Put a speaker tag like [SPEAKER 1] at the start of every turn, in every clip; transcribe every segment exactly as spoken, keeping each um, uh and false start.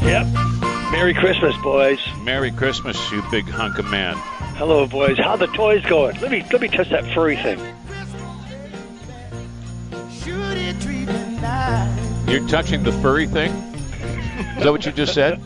[SPEAKER 1] Yep. Merry Christmas, boys.
[SPEAKER 2] Merry Christmas, you big hunk of man.
[SPEAKER 1] Hello, boys. How the toys going? Let me let me touch that furry thing.
[SPEAKER 2] You're touching the furry thing? Is that what you just said?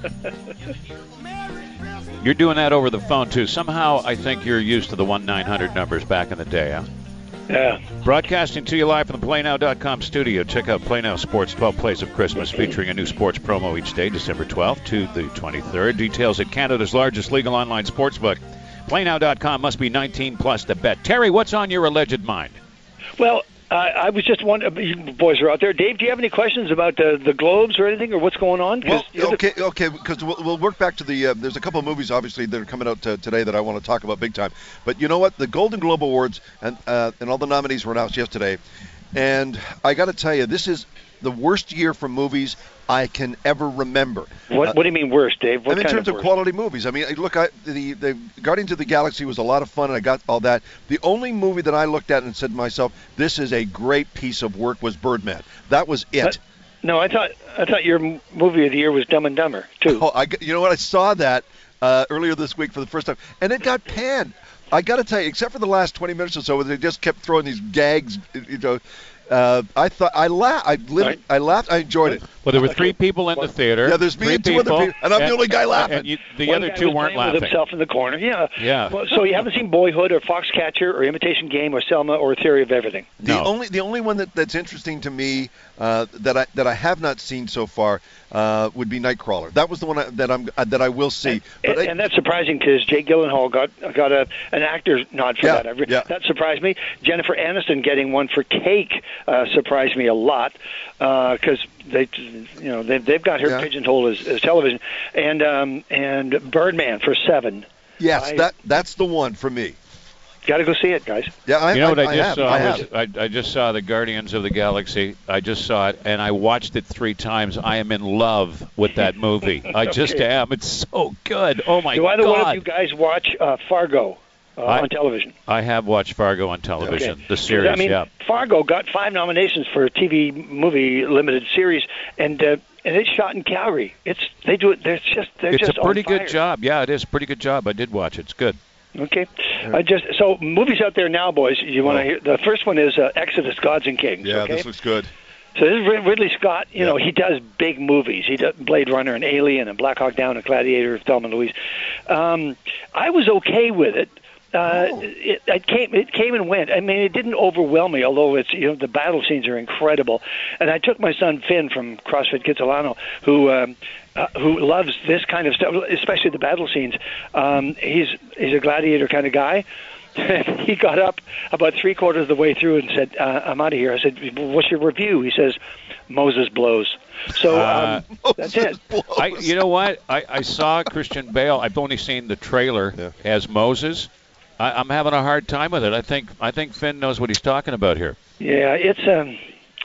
[SPEAKER 2] You're doing that over the phone, too. Somehow, I think you're used to the one nine hundred numbers back in the day, huh?
[SPEAKER 1] Yeah.
[SPEAKER 2] Broadcasting to you live from the Play Now dot com studio. Check out Play Now Sports twelve Plays of Christmas, featuring a new sports promo each day, December twelfth to the twenty-third. Details at Canada's largest legal online sportsbook. Play Now dot com must be nineteen plus to bet. Terry, what's on your alleged mind?
[SPEAKER 1] Well, uh, I was just wondering, you boys are out there. Dave, do you have any questions about uh, the Globes or anything, or what's going on?
[SPEAKER 3] Well, okay, okay, because we'll, we'll work back to the, uh, there's a couple of movies, obviously, that are coming out uh, today that I want to talk about big time. But you know what? The Golden Globe Awards and, uh, and all the nominees were announced yesterday. And I got to tell you, this is the worst year for movies I can ever remember.
[SPEAKER 1] What,
[SPEAKER 3] uh,
[SPEAKER 1] what do you mean worst, Dave? What
[SPEAKER 3] I mean, in
[SPEAKER 1] kind
[SPEAKER 3] terms
[SPEAKER 1] of,
[SPEAKER 3] of quality movies. I mean, look, I, the, the Guardians of the Galaxy was a lot of fun, and I got all that. The only movie that I looked at and said to myself, this is a great piece of work, was Birdman. That was it.
[SPEAKER 1] But, no, I thought I thought your movie of the year was Dumb and Dumber, too.
[SPEAKER 3] Oh, I, you know what? I saw that uh, earlier this week for the first time, and it got panned. I got to tell you, except for the last twenty minutes or so, where they just kept throwing these gags, you know, Uh, I thought I laughed. I literally, I laughed. I enjoyed it.
[SPEAKER 2] Well, there were three people in the theater.
[SPEAKER 3] Yeah, there's me
[SPEAKER 2] three
[SPEAKER 3] and two
[SPEAKER 2] people,
[SPEAKER 3] other people, and I'm
[SPEAKER 2] and,
[SPEAKER 3] the only guy laughing.
[SPEAKER 2] And you, the
[SPEAKER 1] One
[SPEAKER 2] other
[SPEAKER 1] guy
[SPEAKER 2] two
[SPEAKER 1] was
[SPEAKER 2] weren't
[SPEAKER 1] playing
[SPEAKER 2] laughing.
[SPEAKER 1] with himself in the corner. Yeah.
[SPEAKER 2] Yeah.
[SPEAKER 1] Well, so you haven't seen Boyhood or Foxcatcher or Imitation Game or Selma or Theory of Everything?
[SPEAKER 3] The
[SPEAKER 2] No.
[SPEAKER 3] only the only one that, that's interesting to me uh, that I that I have not seen so far uh, would be Nightcrawler. That was the one I, that I'm uh, that I will see.
[SPEAKER 1] And,
[SPEAKER 3] But
[SPEAKER 1] and,
[SPEAKER 3] I,
[SPEAKER 1] and that's surprising because Jake Gyllenhaal got got a an actor nod for
[SPEAKER 3] Yeah,
[SPEAKER 1] that. I re-
[SPEAKER 3] yeah.
[SPEAKER 1] That surprised me. Jennifer Aniston getting one for Cake uh, surprised me a lot because they you know they they've got her
[SPEAKER 3] Yeah.
[SPEAKER 1] pigeonholed as, as television, and um, and Birdman for Seven.
[SPEAKER 3] yes,
[SPEAKER 1] I-
[SPEAKER 3] that that's the one for me.
[SPEAKER 1] Got to go see it, guys.
[SPEAKER 3] Yeah, I,
[SPEAKER 2] You know what I,
[SPEAKER 3] I, I
[SPEAKER 2] just
[SPEAKER 3] have.
[SPEAKER 2] saw?
[SPEAKER 3] I
[SPEAKER 2] was-
[SPEAKER 3] have.
[SPEAKER 2] I, I just saw the Guardians of the Galaxy. I just saw it, and I watched it three times. I am in love with that movie. I just
[SPEAKER 1] Okay.
[SPEAKER 2] am. It's so good. Oh, my
[SPEAKER 1] Do either one of
[SPEAKER 2] God.
[SPEAKER 1] you guys watch uh, Fargo uh,
[SPEAKER 2] I-
[SPEAKER 1] on television?
[SPEAKER 2] I have watched Fargo on television,
[SPEAKER 1] Okay.
[SPEAKER 2] the series,
[SPEAKER 1] I mean,
[SPEAKER 2] yeah.
[SPEAKER 1] Fargo got five nominations for a T V movie limited series, and uh, and it's shot in Calgary. It's they do it. They're just they're
[SPEAKER 2] It's
[SPEAKER 1] just
[SPEAKER 2] a pretty
[SPEAKER 1] on fire.
[SPEAKER 2] good job. Yeah, it is a pretty good job. I did watch it. It's good.
[SPEAKER 1] Okay, I just so movies out there now, boys. You want to
[SPEAKER 3] Oh.
[SPEAKER 1] hear? The first one is uh, Exodus: Gods and Kings.
[SPEAKER 3] Yeah,
[SPEAKER 1] okay?
[SPEAKER 3] this looks good.
[SPEAKER 1] So this is Rid- Ridley Scott. You
[SPEAKER 3] Yeah.
[SPEAKER 1] know, he does big movies. He does Blade Runner and Alien and Black Hawk Down and Gladiator, Thelma and Louise. Um, I was okay with it. Uh,
[SPEAKER 3] Oh.
[SPEAKER 1] it, it came, it came and went. I mean, it didn't overwhelm me. Although it's you know the battle scenes are incredible, and I took my son Finn from CrossFit Kitsilano, who um, uh, who loves this kind of stuff, especially the battle scenes. Um, he's he's a gladiator kind of guy. He got up about three quarters of the way through and said, uh, "I'm out of here." I said, "What's your review?" He says, "Moses blows." So um,
[SPEAKER 2] Uh,
[SPEAKER 1] that's it.
[SPEAKER 2] I, you know what? I, I saw Christian Bale. I've only seen the trailer
[SPEAKER 3] Yeah.
[SPEAKER 2] as Moses. I, I'm having a hard time with it. I think I think Finn knows what he's talking about here.
[SPEAKER 1] Yeah, it's um.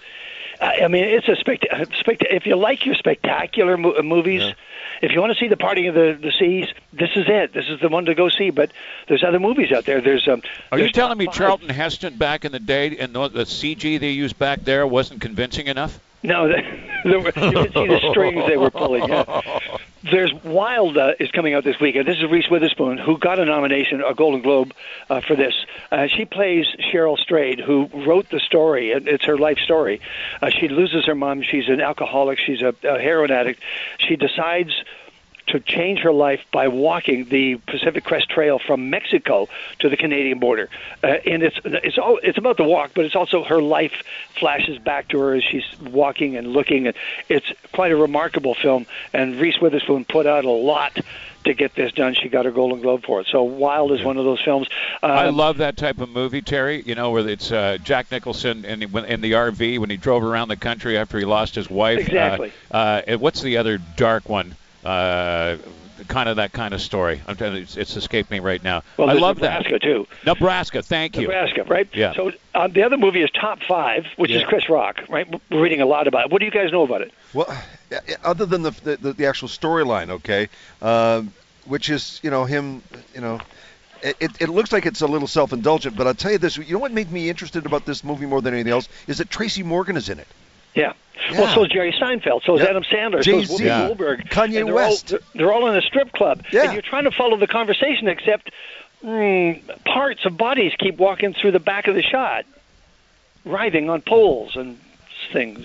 [SPEAKER 1] I I mean, it's a spect- spect- If you like your spectacular mo- movies,
[SPEAKER 3] Yeah.
[SPEAKER 1] if you want to see the Parting of the, the Seas, this is it. This is the one to go see. But there's other movies out there. There's um.
[SPEAKER 2] Are you
[SPEAKER 1] there's
[SPEAKER 2] telling me
[SPEAKER 1] Top Five.
[SPEAKER 2] Charlton Heston back in the day and the, the C G they used back there wasn't convincing enough?
[SPEAKER 1] No, there were, you could see the strings they were pulling. Yeah. There's Wild uh, is coming out this weekend. This is Reese Witherspoon, who got a nomination, a Golden Globe, uh, for this. Uh, she plays Cheryl Strayed, who wrote the story. and It's her life story. Uh, she loses her mom. She's an alcoholic. She's a, a heroin addict. She decides to change her life by walking the Pacific Crest Trail from Mexico to the Canadian border. Uh, and it's it's all it's about the walk, but it's also her life flashes back to her as she's walking and looking. And it's quite a remarkable film. And Reese Witherspoon put out a lot to get this done. She got her Golden Globe for it. So Wild is one of those films. Um,
[SPEAKER 2] I love that type of movie, Terry. You know, where it's uh, Jack Nicholson in the, in the R V when he drove around the country after he lost his wife.
[SPEAKER 1] Exactly.
[SPEAKER 2] Uh, uh, and what's the other dark one? Uh, kind of that kind of story. I'm telling you, it's, it's escaped me right now.
[SPEAKER 1] Well,
[SPEAKER 2] I
[SPEAKER 1] there's
[SPEAKER 2] love
[SPEAKER 1] Nebraska,
[SPEAKER 2] that.
[SPEAKER 1] too.
[SPEAKER 2] Nebraska, thank you.
[SPEAKER 1] Nebraska, right?
[SPEAKER 2] Yeah.
[SPEAKER 1] So um, the other movie is Top Five, which
[SPEAKER 2] Yeah.
[SPEAKER 1] is Chris Rock, right? We're reading a lot about it. What do you guys know about it?
[SPEAKER 3] Well, yeah, yeah, other than the the, the actual storyline, okay, um, which is you know him, you know. It, it looks like it's a little self-indulgent, but I'll tell you this. You know what made me interested about this movie more than anything else is that Tracy Morgan is in it.
[SPEAKER 1] Yeah.
[SPEAKER 3] Yeah.
[SPEAKER 1] Well, so is Jerry Seinfeld, so is
[SPEAKER 3] Yep.
[SPEAKER 1] Adam Sandler,
[SPEAKER 3] Jay-Z.
[SPEAKER 1] so is Whoopi
[SPEAKER 2] Yeah.
[SPEAKER 1] Goldberg.
[SPEAKER 3] Kanye
[SPEAKER 1] and they're
[SPEAKER 3] West.
[SPEAKER 1] All, they're all in a strip club.
[SPEAKER 3] Yeah.
[SPEAKER 1] And you're trying to follow the conversation, except mm, parts of bodies keep walking through the back of the shot, writhing on poles and things.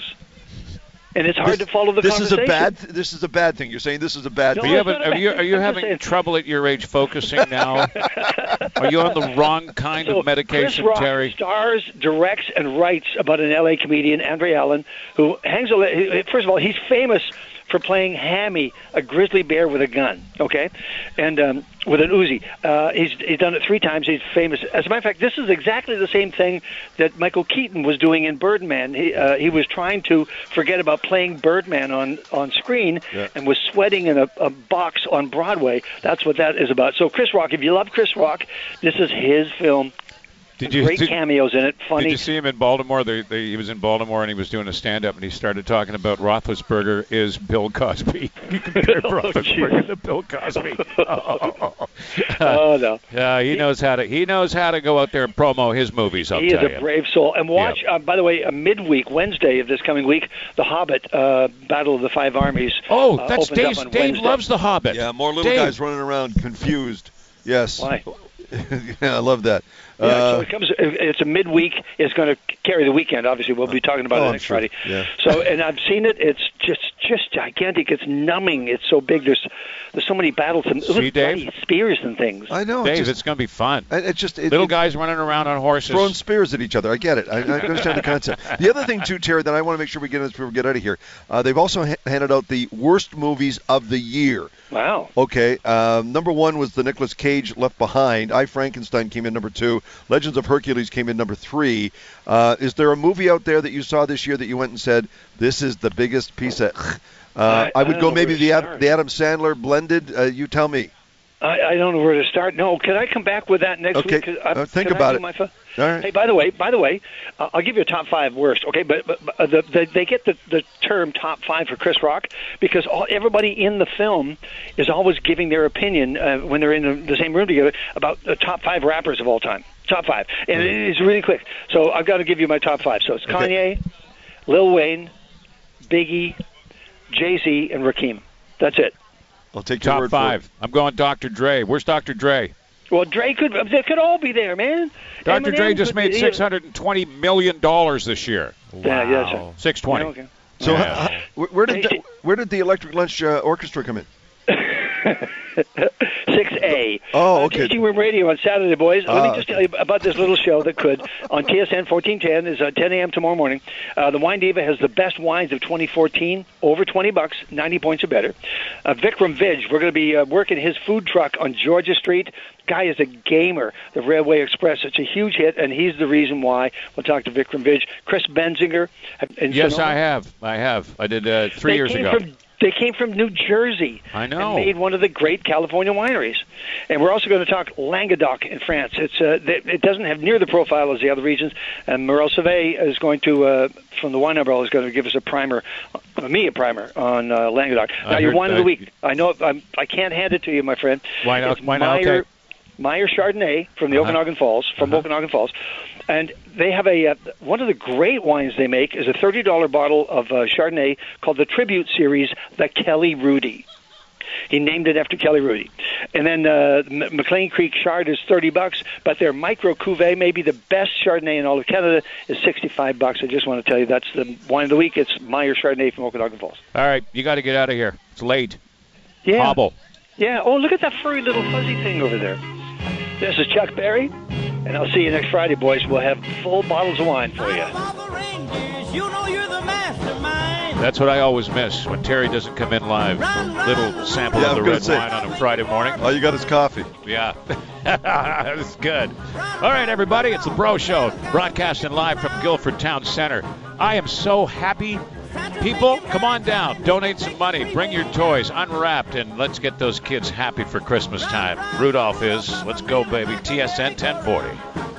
[SPEAKER 1] And it's hard
[SPEAKER 3] This-
[SPEAKER 1] to follow the
[SPEAKER 3] this
[SPEAKER 1] conversation.
[SPEAKER 3] is a bad. This is a bad thing. You're saying this is a bad
[SPEAKER 1] No,
[SPEAKER 2] Are
[SPEAKER 3] thing.
[SPEAKER 2] you,
[SPEAKER 1] it's
[SPEAKER 2] having,
[SPEAKER 1] not a
[SPEAKER 2] are you,
[SPEAKER 1] bad
[SPEAKER 2] are you
[SPEAKER 1] thing. I'm just
[SPEAKER 2] having
[SPEAKER 1] saying-
[SPEAKER 2] trouble at your age focusing now? Are you on the wrong kind
[SPEAKER 1] So
[SPEAKER 2] of medication,
[SPEAKER 1] Chris Rock
[SPEAKER 2] Terry?
[SPEAKER 1] stars, directs, and writes about an L A comedian, Andre Allen, who hangs. A, first of all, he's famous for playing Hammy, a grizzly bear with a gun. Okay, and um, with an Uzi. Uh, he's he's done it three times. He's famous. As a matter of fact, this is exactly the same thing that Michael Keaton was doing in Birdman. He uh, he was trying to forget about playing Birdman on on screen
[SPEAKER 3] Yeah.
[SPEAKER 1] and was sweating in a, a box on Broadway. That's what that is about. So Chris Rock, if you love Chris Rock, this is his film.
[SPEAKER 2] Did you
[SPEAKER 1] Great
[SPEAKER 2] did,
[SPEAKER 1] cameos in it. Funny.
[SPEAKER 2] did you see him in Baltimore? They, they, he was in Baltimore and he was doing a stand-up and he started talking about Roethlisberger is Bill Cosby. You compare Roethlisberger to Bill Cosby. Oh,
[SPEAKER 1] Oh no.
[SPEAKER 2] Yeah, he knows how to he knows how to go out there and promo his movies. I'll
[SPEAKER 1] He is
[SPEAKER 2] tell
[SPEAKER 1] a
[SPEAKER 2] you.
[SPEAKER 1] brave soul. And watch, uh, by the way, uh, midweek, Wednesday of this coming week, The Hobbit, uh, Battle of the Five Armies.
[SPEAKER 2] Oh,
[SPEAKER 1] uh,
[SPEAKER 2] that's
[SPEAKER 1] opens
[SPEAKER 2] Dave.
[SPEAKER 1] up on
[SPEAKER 2] Dave
[SPEAKER 1] Wednesday.
[SPEAKER 2] loves The Hobbit.
[SPEAKER 3] Yeah, more little
[SPEAKER 2] Dave.
[SPEAKER 3] guys running around confused. Yes.
[SPEAKER 1] Why?
[SPEAKER 3] Yeah, I love that.
[SPEAKER 1] Yeah, so
[SPEAKER 3] Uh,
[SPEAKER 1] it comes. It's a midweek. It's going to carry the weekend. Obviously, we'll be talking about
[SPEAKER 3] oh,
[SPEAKER 1] it
[SPEAKER 3] I'm
[SPEAKER 1] next
[SPEAKER 3] sure.
[SPEAKER 1] Friday.
[SPEAKER 3] Yeah.
[SPEAKER 1] So, and I've seen it. It's just, just gigantic. It's numbing. It's so big. There's, there's so many battles and
[SPEAKER 2] See,
[SPEAKER 1] little
[SPEAKER 2] Dave?
[SPEAKER 1] bloody spears and things.
[SPEAKER 3] I know.
[SPEAKER 2] Dave,
[SPEAKER 3] it's,
[SPEAKER 2] it's
[SPEAKER 3] just,
[SPEAKER 2] going to be fun.
[SPEAKER 3] it's just it,
[SPEAKER 2] Little
[SPEAKER 3] it-
[SPEAKER 2] guys running around on horses.
[SPEAKER 3] throwing spears at each other. I get it. I, I understand the concept. The other thing, too, Terry, that I want to make sure we get into before we get out of here, uh, they've also ha- handed out the worst movies of the year.
[SPEAKER 1] Wow.
[SPEAKER 3] Okay, um, number one was the Nicolas Cage Left Behind. I, Frankenstein came in number two. Legends of Hercules came in number three. Uh, is there a movie out there that you saw this year that you went and said, this is the biggest piece of... Uh,
[SPEAKER 1] I-
[SPEAKER 3] I
[SPEAKER 1] I
[SPEAKER 3] would
[SPEAKER 1] don't
[SPEAKER 3] go
[SPEAKER 1] know
[SPEAKER 3] maybe
[SPEAKER 1] where to
[SPEAKER 3] the, Ad,
[SPEAKER 1] start.
[SPEAKER 3] the Adam Sandler blended. Uh, you tell me.
[SPEAKER 1] I, I don't know where to start. No, can I come back with that next
[SPEAKER 3] Okay,
[SPEAKER 1] week? 'Cause I-
[SPEAKER 3] uh, think
[SPEAKER 1] can I
[SPEAKER 3] about
[SPEAKER 1] do
[SPEAKER 3] it.
[SPEAKER 1] my fa-
[SPEAKER 3] All right.
[SPEAKER 1] Hey, by the way, by the way, uh, I'll give you a top five worst. Okay, but, but, but the, the, they get the, the term top five for Chris Rock because all, everybody in the film is always giving their opinion uh, when they're in the, the same room together about the top five rappers of all time. Top five, and
[SPEAKER 3] Mm-hmm.
[SPEAKER 1] it's really quick. So I've got to give you my top five. So it's
[SPEAKER 3] Okay.
[SPEAKER 1] Kanye, Lil Wayne, Biggie, Jay-Z, and Rakim. That's it.
[SPEAKER 3] I'll take your
[SPEAKER 2] Top
[SPEAKER 3] word
[SPEAKER 2] five. I'm going Doctor Dre. Where's Doctor Dre?
[SPEAKER 1] Well, Dre could they could all be there, man.
[SPEAKER 2] Doctor Dre
[SPEAKER 1] Eminem
[SPEAKER 2] just
[SPEAKER 1] could
[SPEAKER 2] made
[SPEAKER 1] be-
[SPEAKER 2] six hundred twenty million dollars this year.
[SPEAKER 1] Yeah, yeah, that's right.
[SPEAKER 2] six twenty.
[SPEAKER 1] Yeah, okay.
[SPEAKER 3] for it. So,
[SPEAKER 2] Yeah.
[SPEAKER 3] uh, where, where did
[SPEAKER 1] Hey,
[SPEAKER 3] the,
[SPEAKER 1] hey.
[SPEAKER 3] where did the Electric Lunch uh, Orchestra come in?
[SPEAKER 1] six A.
[SPEAKER 3] Oh,
[SPEAKER 1] Uh,
[SPEAKER 3] okay.
[SPEAKER 1] Tasting Room Radio on Saturday, boys. Let
[SPEAKER 3] Ah,
[SPEAKER 1] me just tell you about this little show that could on T S N fourteen ten is uh, ten a.m. tomorrow morning. Uh, the Wine Diva has the best wines of twenty fourteen, over twenty bucks, ninety points or better. Uh, Vikram Vij, we're going to be uh, working his food truck on Georgia Street. Guy is a gamer. The Railway Express. It's a huge hit, and he's the reason why. We'll talk to Vikram Vij. Chris Benzinger. in
[SPEAKER 2] Yes,
[SPEAKER 1] Sonoma.
[SPEAKER 2] I have. I have. I did uh, three
[SPEAKER 1] they
[SPEAKER 2] years
[SPEAKER 1] came
[SPEAKER 2] ago.
[SPEAKER 1] From, they came from New Jersey.
[SPEAKER 2] I know.
[SPEAKER 1] And made one of the great California wineries. And we're also going to talk Languedoc in France. It's uh, th- it doesn't have near the profile as the other regions. And Morel Sauvé is going to, uh, from the Wine Umbrella, is going to give us a primer, uh, me a primer on uh, Languedoc.
[SPEAKER 2] I
[SPEAKER 1] Now, your
[SPEAKER 2] heard-
[SPEAKER 1] wine of the
[SPEAKER 2] I-
[SPEAKER 1] week. I know I'm, I can't hand it to you, my friend.
[SPEAKER 2] Why not?
[SPEAKER 1] It's
[SPEAKER 2] Why not?
[SPEAKER 1] Meyer,
[SPEAKER 2] Okay.
[SPEAKER 1] Meyer Chardonnay from the
[SPEAKER 2] Uh-huh.
[SPEAKER 1] Okanagan Falls, from
[SPEAKER 2] Uh-huh.
[SPEAKER 1] Okanagan Falls. And they have a uh, one of the great wines they make is a thirty dollars bottle of uh, Chardonnay called the Tribute Series, the Kelly Rudy. He named it after Kelly Rudy. And then uh, M- McLean Creek Chard is thirty bucks, but their micro cuvee, maybe the best Chardonnay in all of Canada, is sixty-five bucks. I just want to tell you that's the wine of the week. It's Meyer Chardonnay from Okanagan Falls.
[SPEAKER 2] All right, you got to get out of here. It's late.
[SPEAKER 1] Yeah.
[SPEAKER 2] Hobble.
[SPEAKER 1] Yeah. Oh, look at that furry little fuzzy thing over there. This is Chuck Berry, and I'll see you next Friday, boys. We'll have full bottles of wine for you.
[SPEAKER 4] You know you're the mastermind.
[SPEAKER 2] That's what I always miss when Terry doesn't come in live. Little sample
[SPEAKER 3] Yeah,
[SPEAKER 2] of the
[SPEAKER 3] I'm gonna
[SPEAKER 2] red
[SPEAKER 3] say-
[SPEAKER 2] wine on a Friday morning.
[SPEAKER 3] All you got is coffee.
[SPEAKER 2] Yeah. That's good. All right, everybody, it's the Bro Show, broadcasting live from Guilford Town Center. I am so happy. People, come on down. Donate some money. Bring your toys unwrapped, and let's get those kids happy for Christmas time. Rudolph is. Let's go, baby. T S N ten forty.